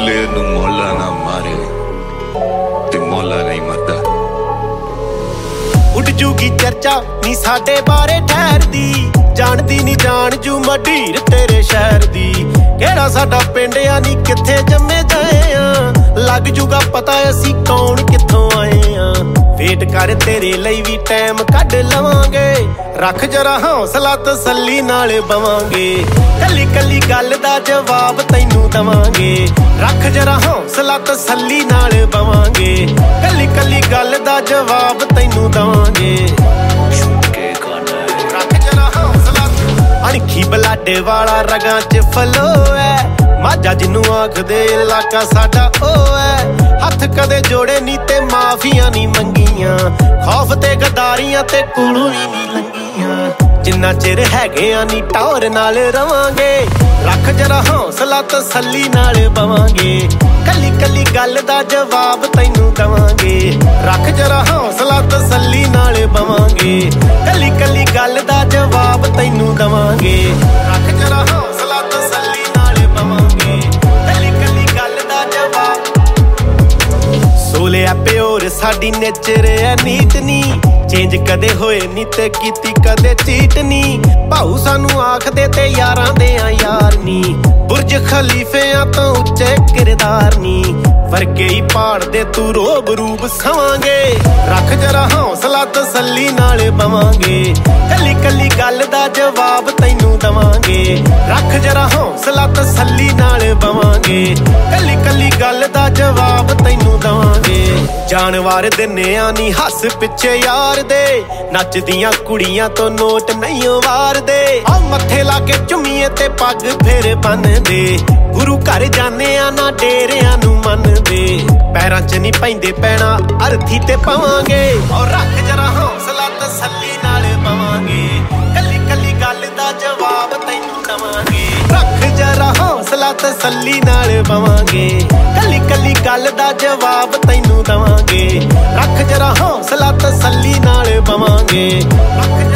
ਮੁੱਲੇ ਨੂੰ ਮੌਲਾ ਨਾ ਮਾਰੇ ਤੇ ਮੌਲਾ ਨਹੀਂ ਮਰਦਾ। ਉੱਡ ਜੂਗੀ ਚਰਚਾ ਨੀ ਸਾਡੇ ਬਾਰੇ ਠਹਿਰਦੀ, ਜਾਣਦੀ ਨੀ ਜਾਣ ਜੂ ਮਢੀਰ ਤੇਰੇ ਸ਼ਹਿਰ ਦੀ। ਕਿਹੜਾ ਸਾਡਾ ਪਿੰਡ ਆ ਨੀ ਕਿੱਥੇ ਜੰਮੇ ਜਾਏ ਆ, ਲੱਗ ਜੂਗਾ ਪਤਾ ਅਸੀਂ ਕੌਣ ਕਿੱਥੋਂ ਆਏ ਆ। ਵੇਟ ਕਰ ਤੇਰੇ ਲਈ ਵੀ ਟਾਈਮ ਕੱਢ ਲਵਾਂਗੇ, ਰੱਖ ਜਰਾ ਹੌਸਲਾ ਤਸੱਲੀ ਨਾਲ ਬਵਾਂਗੇ। ਕੱਲੀ ਕੱਲੀ ਗੱਲ ਦਾ ਜਵਾਬ ਤੈਨੂੰ ਦਵਾਂਗੇ, ਰੱਖ ਜਰਾ ਹੌਸਲਾ ਤਸੱਲੀ ਨਾਲ ਬਵਾਂਗੇ। ਕੱਲੀ ਕੱਲੀ ਗੱਲ ਦਾ ਜਵਾਬ ਤੈਨੂੰ ਦਵਾਂਗੇ। ਰੱਖ ਜਰਾ ਹੌਸਲਾ, ਅਣਖੀ ਬਲਾਡੇ ਵਾਲਾ ਰਗਾਂ ਚ ਫਲੋ ਐ, ਮਾਝਾ ਜਿਹਨੂੰ ਆਖਦੇ ਇਲਾਕਾ ਸਾਡਾ ਉਹ ਐ। ਹੱਥ ਕਦੇ ਜੋੜੇ ਨੀ ਤੇ ਮਾਫੀਆਂ ਨੀ ਮੰਗੀਆਂ, ਖੌਫ ਤੇ ਗਦਾਰੀਆਂ ਤੇ ਕੋਲੋਂ ਹੀ ਨੀ ਲੰਗੀਆਂ। ਜਿੰਨਾ ਚਿਰ ਹੈਗੇ ਆ ਨੀ ਟੌਰ ਨਾਲ ਰਵਾਂਗੇ, ਰੱਖ ਜਰਾ ਹੌਸਲਾ ਤਸੱਲੀ ਨਾਲ ਬਵਾਂਗੇ। ਕੱਲੀ ਕੱਲੀ ਗੱਲ ਦਾ ਜਵਾਬ ਤੈਨੂੰ ਦਵਾਂਗੇ, ਰੱਖ ਜਰਾ ਹੌਸਲਾ ਤਸੱਲੀ ਨਾਲ ਬਵਾਂਗੇ। ਕੱਲੀ ਕੱਲੀ ਗੱਲ ਦਾ ਜਵਾਬ ਤੈਨੂੰ ਦਵਾਂਗੇ, ਰੱਖ ਜਰਾ ਹੌਸਲਾ ਤਸੱਲੀ ਨਾਲ ਬਵਾਂਗੇ। ਕੱਲੀ ਕੱਲੀ ਗੱਲ ਦਾ ਜਵਾਬ। ਸੋਲਿਆ ਪਿਓਰ ਸਾਡੀ ਨੇਚਰ ਐ ਨੀਤ ਨੀ, ਚੇਂਜ ਕਦੇ ਹੋਏ ਨੀ ਤੇ ਕੀਤੀ ਕਦੇ ਚੀਟ ਨੀ। ਭਾਊ ਸਾਨੂੰ ਆਖਦੇ ਤੇ ਯਾਰਾਂ ਦੇ ਆ ਯਾਰ ਨੀ, ਬੁਰਜ ਖਲੀਫਿਆਂ ਤੋਂ ਉੱਚੇ ਕਿਰਦਾਰ ਨੀ। ਵਰਗੇ ਹੀ ਪਾੜਦੇ ਤੂੰ ਰੋਬ ਰੂਬ ਸਵਾਂਗੇ, ਰੱਖ ਜਰਾ ਹੌਸਲਾ ਤਸੱਲੀ ਨਾਲ ਬਵਾਂਗੇ। ਕੱਲੀ ਕੱਲੀ ਗੱਲ ਦਾ ਜਵਾਬ ਤੈਨੂੰ ਦਵਾਂਗੇ, ਰੱਖ ਜਰਾ ਹੌਸਲਾ ਤਸੱਲੀ ਨਾਲ ਬਵਾਂਗੇ। ਕੱਲੀ ਕੱਲੀ ਗੱਲ ਦਾ ਜਵਾਬ ਤੈਨੂੰ ਦਵਾਂਗੇ। ਜਾਨਵਰ ਦਿੰਨੇ ਆ ਨੀ ਹੱਸ ਪਿੱਛੇ ਯਾਰ ਦੇ, ਨੱਚਦੀਆਂ ਕੁੜੀਆਂ ਤੋਂ ਨੋਟ ਨਹੀਂ ਵਾਰਦੇ। ਆ ਮੱਥੇ ਲਾ ਕੇ ਝੁੰਮੀਏ ਤੇ ਪੱਗ ਫੇਰ ਬੰਨਦੇ, ਗੁਰੂ ਘਰ ਜਾਂਦੇ ਆ ਨਾ ਡੇਰਿਆਂ ਨੂੰ ਮੰਨਦੇ। ਪੈਰਾਂ ਚ ਨਹੀਂ ਪੈਂਦੇ ਪੈਣਾ ਅਰਥੀ ਤੇ ਪਵਾਂਗੇ, ਔਰ ਰੱਖ ਜਰਾ ਹੌਸਲਾ ਤਸੱਲੀ ਨਾਲ ਬਵਾਂਗੇ। ਕੱਲੀ ਕੱਲੀ ਗੱਲ ਦਾ ਜਵਾਬ ਤੈਨੂੰ ਦਵਾਂਗੇ, ਰੱਖ ਜਰਾ ਹੌਸਲਾ ਤਸੱਲੀ ਨਾਲ ਬਵਾਂਗੇ। ਕੱਲੀ ਕੱਲੀ ਗੱਲ ਦਾ ਜਵਾਬ ਤੈਨੂੰ ਦਵਾਂਗੇ, ਰੱਖ ਜਰਾ ਹੌਸਲਾ ਤਸੱਲੀ ਨਾਲ ਬਵਾਂਗੇ।